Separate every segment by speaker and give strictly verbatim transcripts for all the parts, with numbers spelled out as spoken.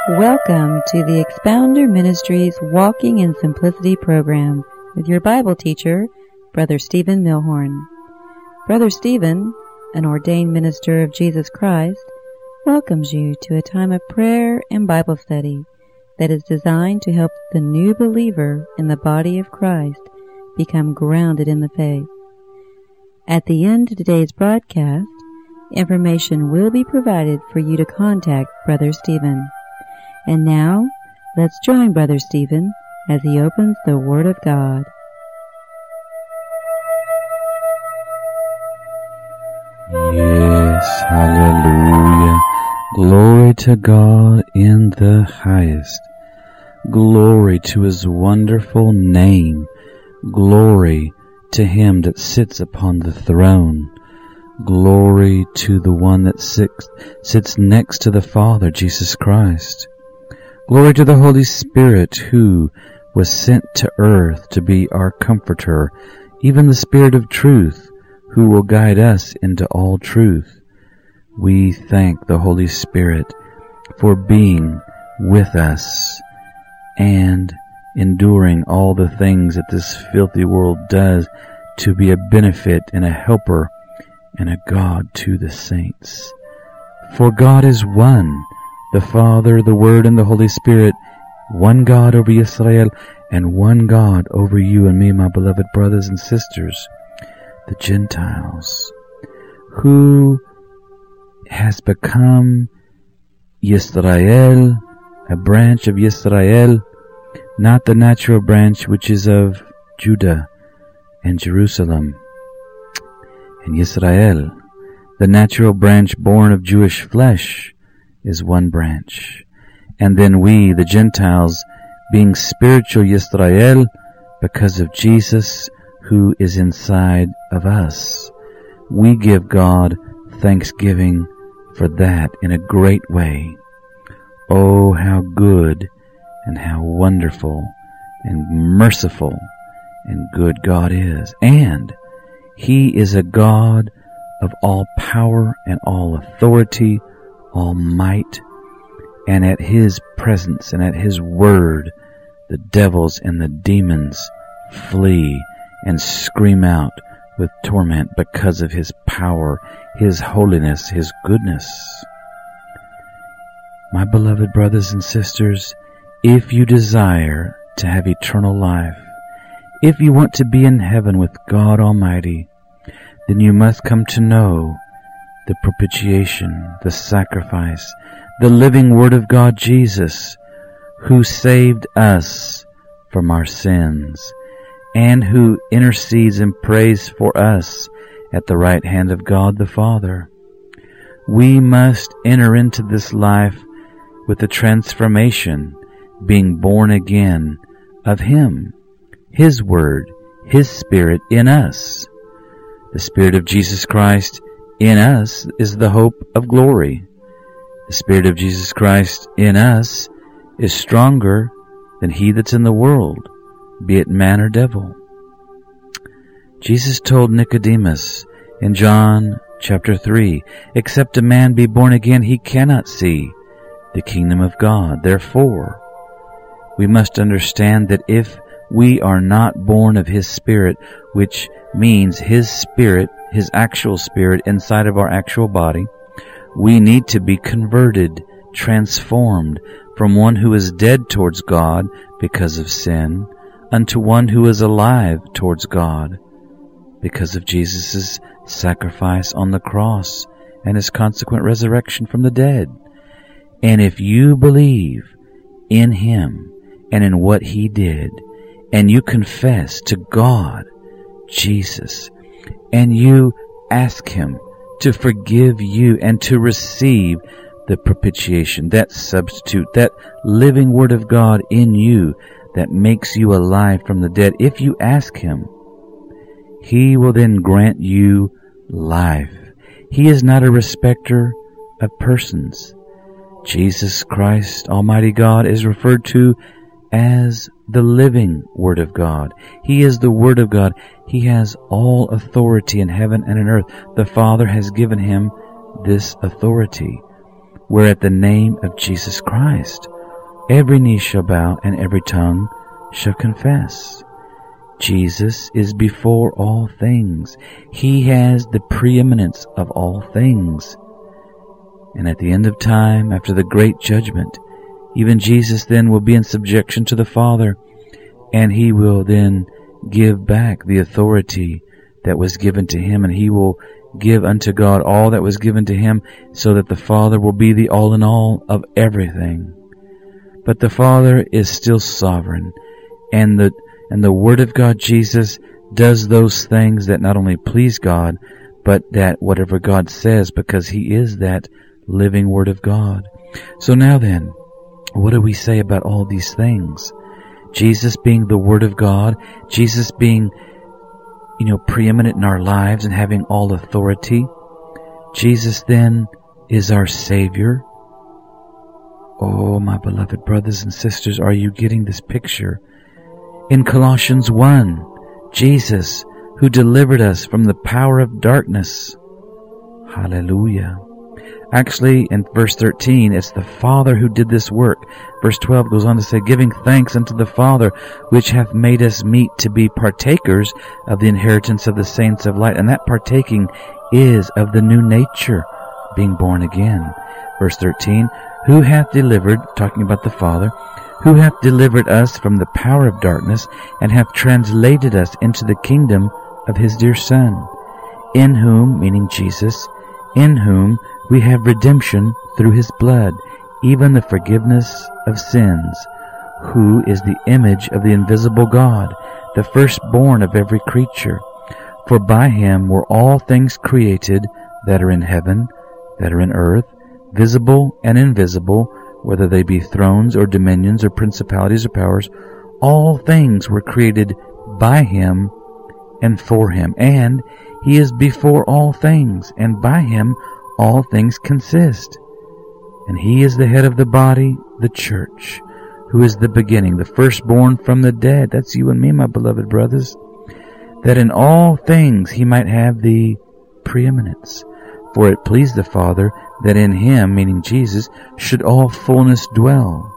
Speaker 1: Welcome to the Expounder Ministries Walking in Simplicity program with your Bible teacher, Brother Stephen Milhorn. Brother Stephen, an ordained minister of Jesus Christ, welcomes you to a time of prayer and Bible study that is designed to help the new believer in the body of Christ become grounded in the faith. At the end of today's broadcast, information will be provided for you to contact Brother Stephen. And now, let's join Brother Stephen as he opens the Word of God.
Speaker 2: Yes, hallelujah. Glory to God in the highest. Glory to His wonderful name. Glory to Him that sits upon the throne. Glory to the one that sits, sits next to the Father, Jesus Christ. Glory to the Holy Spirit who was sent to earth to be our comforter, even the Spirit of truth who will guide us into all truth. We thank the Holy Spirit for being with us and enduring all the things that this filthy world does to be a benefit and a helper and a God to the saints. For God is one, the Father, the Word, and the Holy Spirit, one God over Israel and one God over you and me, my beloved brothers and sisters, the Gentiles, who has become Yisrael, a branch of Yisrael, not the natural branch which is of Judah and Jerusalem. And Yisrael, the natural branch born of Jewish flesh, is one branch. And then we, the Gentiles, being spiritual Yisrael, because of Jesus who is inside of us, we give God thanksgiving for that in a great way. Oh, how good and how wonderful and merciful and good God is. And He is a God of all power and all authority, all might, and at His presence and at His word, the devils and the demons flee and scream out with torment because of His power, His holiness, His goodness. My beloved brothers and sisters, if you desire to have eternal life, if you want to be in heaven with God Almighty, then you must come to know the propitiation, the sacrifice, the living Word of God, Jesus, who saved us from our sins, and who intercedes and prays for us at the right hand of God the Father. We must enter into this life with the transformation, being born again of Him, His Word, His Spirit in us. The Spirit of Jesus Christ in us is the hope of glory. The Spirit of Jesus Christ in us is stronger than he that's in the world, be it man or devil. Jesus told Nicodemus in John chapter three, except a man be born again, he cannot see the kingdom of God. Therefore, we must understand that if we are not born of His Spirit, which means His Spirit, His actual Spirit inside of our actual body, we need to be converted, transformed from one who is dead towards God because of sin unto one who is alive towards God because of Jesus' sacrifice on the cross and His consequent resurrection from the dead. And if you believe in Him and in what He did, and you confess to God, Jesus, and you ask Him to forgive you and to receive the propitiation, that substitute, that living Word of God in you that makes you alive from the dead, if you ask Him, He will then grant you life. He is not a respecter of persons. Jesus Christ, Almighty God, is referred to as the living Word of God. He is the Word of God. He has all authority in heaven and in earth. The Father has given Him this authority, where at the name of Jesus Christ, every knee shall bow and every tongue shall confess. Jesus is before all things. He has the preeminence of all things. And at the end of time, after the great judgment, even Jesus then will be in subjection to the Father, and He will then give back the authority that was given to Him, and He will give unto God all that was given to Him, so that the Father will be the all in all of everything. But the Father is still sovereign, and the and the Word of God, Jesus, does those things that not only please God, but that whatever God says, because He is that living Word of God. So now then, what do we say about all these things? Jesus being the Word of God, Jesus being, you know, preeminent in our lives and having all authority. Jesus then is our Savior. Oh, my beloved brothers and sisters, are you getting this picture? In Colossians one, Jesus, who delivered us from the power of darkness. Hallelujah. Actually, in verse thirteen, it's the Father who did this work. Verse twelve goes on to say, giving thanks unto the Father, which hath made us meet to be partakers of the inheritance of the saints of light. And that partaking is of the new nature, being born again. Verse thirteen, who hath delivered, talking about the Father, who hath delivered us from the power of darkness, and hath translated us into the kingdom of His dear Son, in whom, meaning Jesus, in whom we have redemption through His blood, even the forgiveness of sins, who is the image of the invisible God, the firstborn of every creature. For by Him were all things created that are in heaven, that are in earth, visible and invisible, whether they be thrones or dominions or principalities or powers. All things were created by Him and for Him. And He is before all things, and by Him all things consist. And He is the head of the body, the church, who is the beginning, the firstborn from the dead. That's you and me, my beloved brothers. That in all things He might have the preeminence. For it pleased the Father that in Him, meaning Jesus, should all fullness dwell.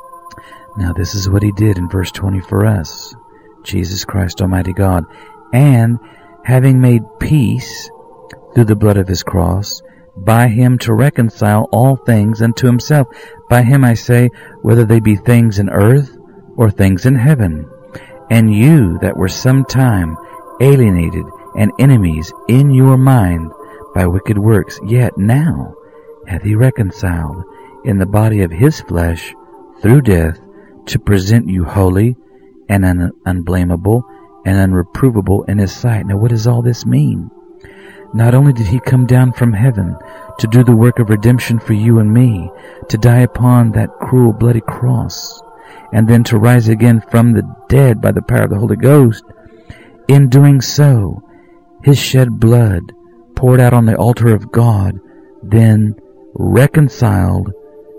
Speaker 2: Now this is what He did in verse twenty for us, Jesus Christ Almighty God. And having made peace through the blood of His cross, by Him to reconcile all things unto Himself. By Him I say, whether they be things in earth or things in heaven. And you that were sometime alienated and enemies in your mind by wicked works, yet now hath He reconciled in the body of His flesh through death, to present you holy and un- unblameable and unreprovable in His sight. Now what does all this mean? Not only did He come down from heaven to do the work of redemption for you and me, to die upon that cruel, bloody cross, and then to rise again from the dead by the power of the Holy Ghost. In doing so, His shed blood, poured out on the altar of God, then reconciled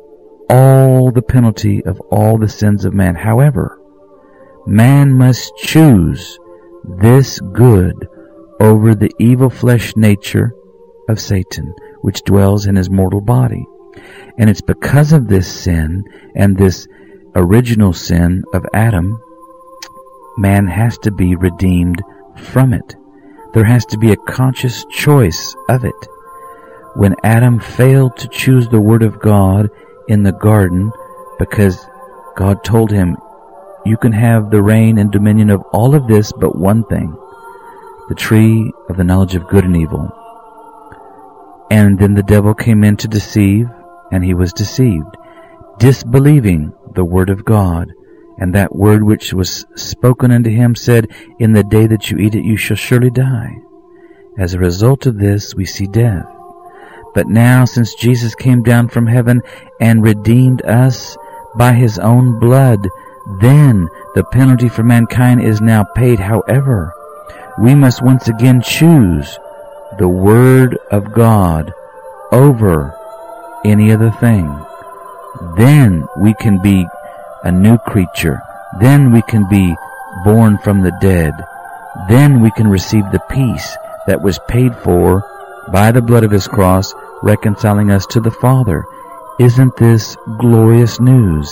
Speaker 2: all the penalty of all the sins of man. However, man must choose this good over the evil flesh nature of Satan, which dwells in his mortal body. And it's because of this sin and this original sin of Adam, man has to be redeemed from it. There has to be a conscious choice of it. When Adam failed to choose the Word of God in the garden, because God told him, you can have the reign and dominion of all of this but one thing, the tree of the knowledge of good and evil. And then the devil came in to deceive, and he was deceived, disbelieving the Word of God. And that word which was spoken unto him said, in the day that you eat it, you shall surely die. As a result of this, we see death. But now, since Jesus came down from heaven and redeemed us by His own blood, then the penalty for mankind is now paid. However, we must once again choose the Word of God over any other thing. Then we can be a new creature. Then we can be born from the dead. Then we can receive the peace that was paid for by the blood of His cross, reconciling us to the Father. Isn't this glorious news?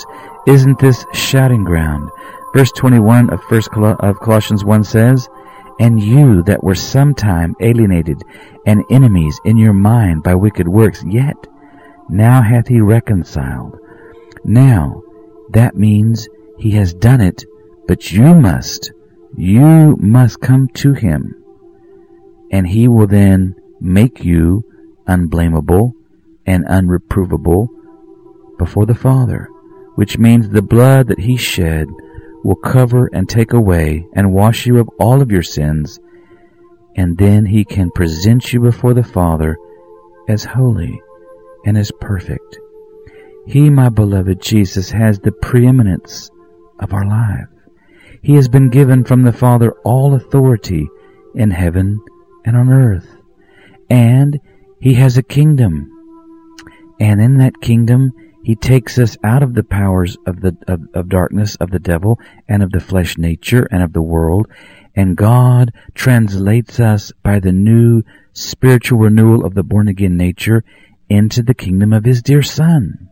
Speaker 2: Isn't this shouting ground? Verse twenty-one of First Col- of Colossians one says, "And you that were sometime alienated and enemies in your mind by wicked works, yet now hath he reconciled." Now, that means he has done it, but you must, you must come to him. And he will then make you unblameable and unreprovable before the Father, which means the blood that he shed will cover and take away and wash you of all of your sins, and then he can present you before the Father as holy and as perfect. He, my beloved Jesus, has the preeminence of our life. He has been given from the Father all authority in heaven and on earth. And he has a kingdom. And in that kingdom, he takes us out of the powers of the of, of darkness, of the devil, and of the flesh nature, and of the world. And God translates us by the new spiritual renewal of the born-again nature into the kingdom of his dear Son.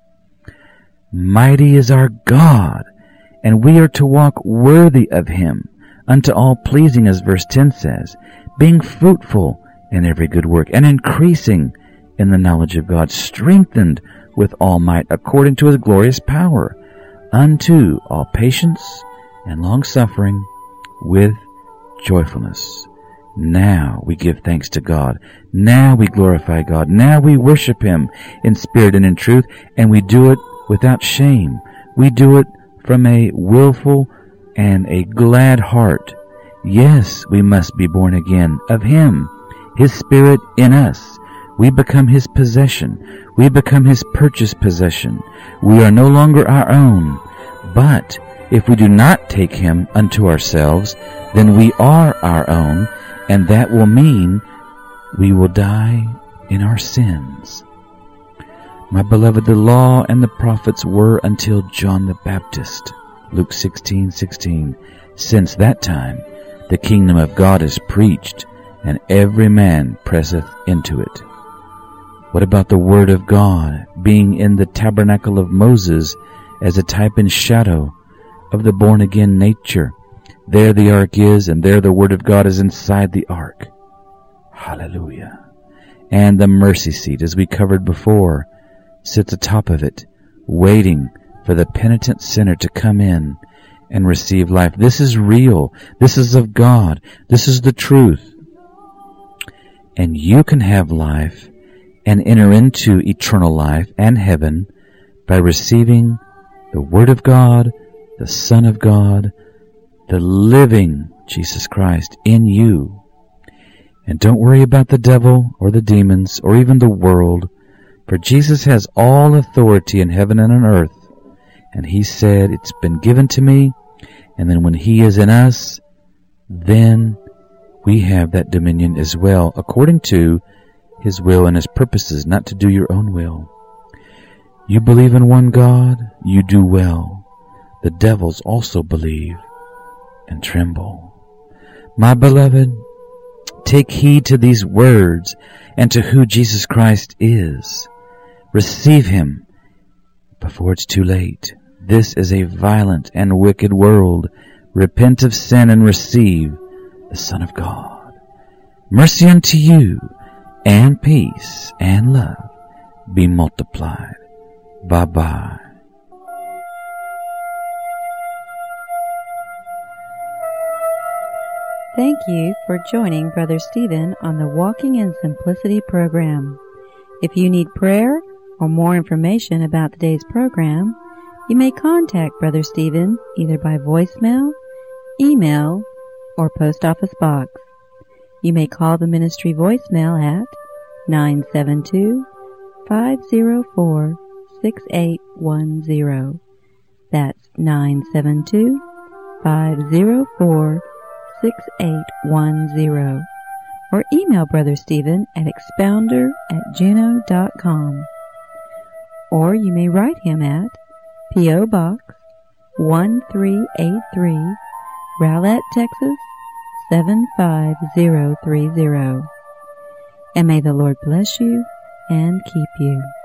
Speaker 2: Mighty is our God, and we are to walk worthy of him, unto all pleasing, as verse ten says, being fruitful in every good work, and increasing in the knowledge of God, strengthened with all might according to his glorious power, unto all patience and long-suffering with joyfulness. Now we give thanks to God. Now we glorify God. Now we worship him in spirit and in truth, and we do it without shame. We do it from a willful and a glad heart. Yes, we must be born again of him, his Spirit in us. We become his possession. We become his purchased possession. We are no longer our own. But if we do not take him unto ourselves, then we are our own, and that will mean we will die in our sins. My beloved, the law and the prophets were until John the Baptist. Luke sixteen sixteen. Since that time, the kingdom of God is preached, and every man presseth into it. What about the Word of God being in the tabernacle of Moses as a type and shadow of the born-again nature? There the ark is, and there the Word of God is inside the ark. Hallelujah. And the mercy seat, as we covered before, sits atop of it, waiting for the penitent sinner to come in and receive life. This is real. This is of God. This is the truth. And you can have life and enter into eternal life and heaven by receiving the Word of God, the Son of God, the living Jesus Christ in you. And don't worry about the devil or the demons or even the world, for Jesus has all authority in heaven and on earth. And he said, it's been given to me. And then when he is in us, then we have that dominion as well, according to his will and his purposes, not to do your own will. You believe in one God, you do well. The devils also believe and tremble. My beloved, take heed to these words and to who Jesus Christ is. Receive him before it's too late. This is a violent and wicked world. Repent of sin and receive the Son of God. Mercy unto you, and peace and love be multiplied. Bye-bye.
Speaker 1: Thank you for joining Brother Stephen on the Walking in Simplicity program. If you need prayer or more information about today's program, you may contact Brother Stephen either by voicemail, email, or post office box. You may call the ministry voicemail at nine seven two, five zero four, six eight one zero. That's nine seven two, five zero four, six eight one zero. Or email Brother Stephen at expounder at juno dot com. Or you may write him at P O. Box one three eight three, Rowlett, Texas seven five zero three zero. And may the Lord bless you and keep you.